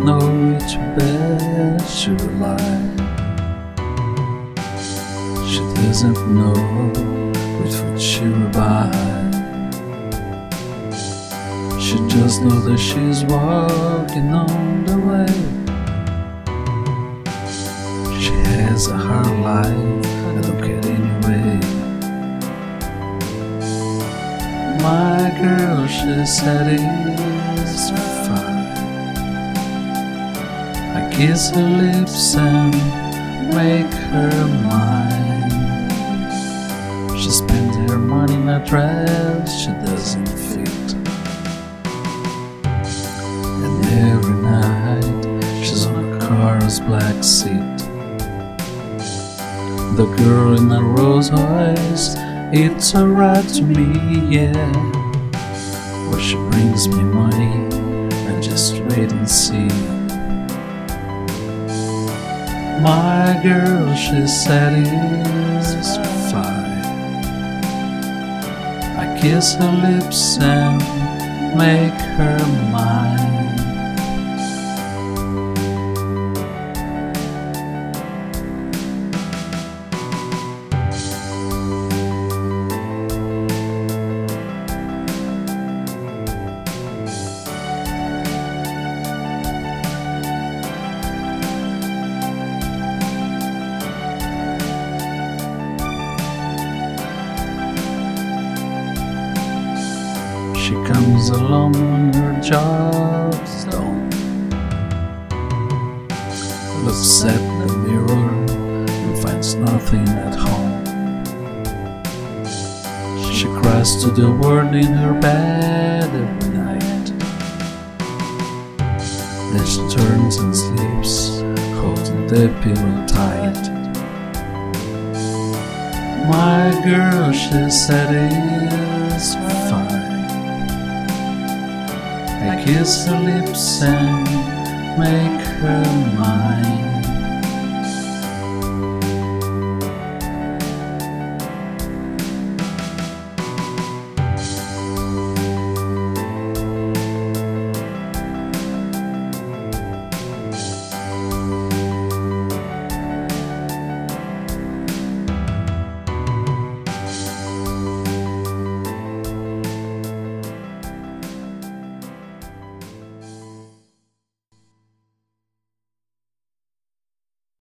know which bed to lie. She doesn't know which foot she will buy. She just knows that she's walking on the way. She has a hard life, I don't care anyway. My girl, she satisfied. I kiss her lips and make her mine. She spends her money in a dress she doesn't fit. And every night she's on a car's black seat. The girl in a Rolls Royce, it's alright to me, yeah. Well, she brings me money, I just wait and see. My girl, she's satisfied. I kiss her lips and make her mine. She comes along when her job's done, looks at the mirror and finds nothing at home. She cries to the world in her bed every night. Then she turns and sleeps, holding the pillow tight. My girl, she's satisfied. I kiss her lips and make her mine.